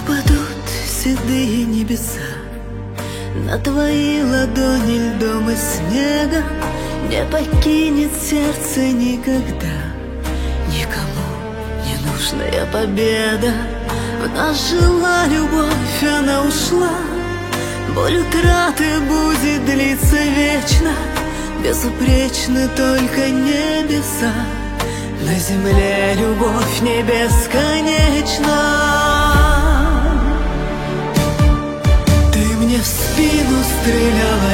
Упадут седые небеса на твои ладони льдом и снегом, не покинет сердце никогда никому ненужная победа. В нас жила любовь, она ушла, боль утраты будет длиться вечно. Безупречны только небеса, на земле любовь не бесконечна. Ты мне в спину стреляла,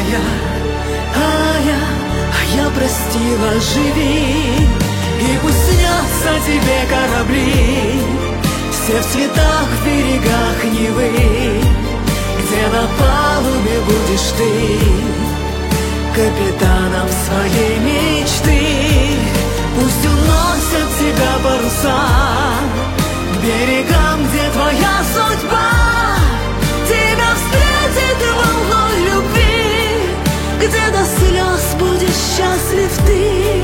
я простила, живи. И пусть снятся тебе корабли, все в цветах, в берегах Невы, где на палубе будешь ты капитаном своей мечты. Пусть уносят тебя паруса к берегам, где твоя судьба тебя встретит волной любви, где до слез будешь счастлив ты.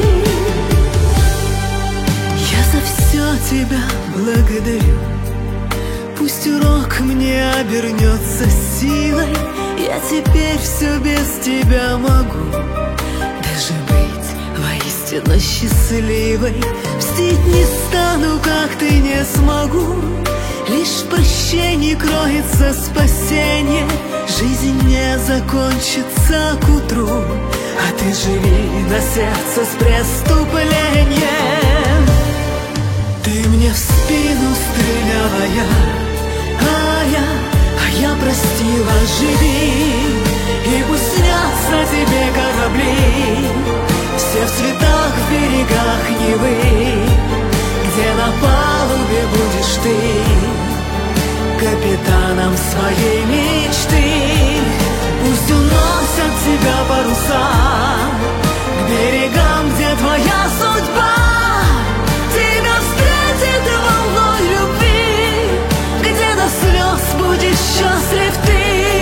Я за все тебя благодарю. Пусть урок мне обернется силой, я теперь все без тебя могу даже быть воистину счастливой. Мстить не стану, как ты не смогу, лишь в прощении кроется спасение. Жизнь не закончится к утру, а ты живи на сердце с преступлением. Ты мне в спину стреляла, я простила, живи. И пусть снятся тебе корабли, все в цветах, в берегах Невы, где на палубе будешь ты капитаном своей мечты. Пусть уносят тебя паруса к берегам, где твоя судьба тебя встретит волной любви, где до слез будешь счастлив ты.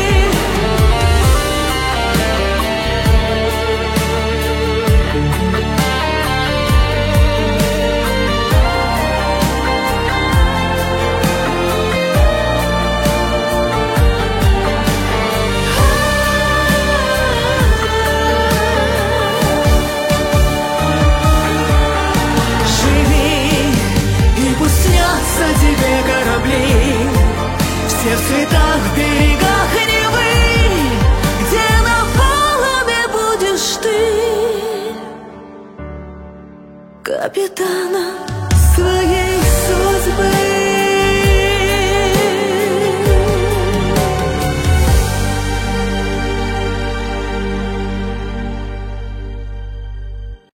Тебе корабли, все в цветах, в берегах Невы, где на палубе будешь ты капитаном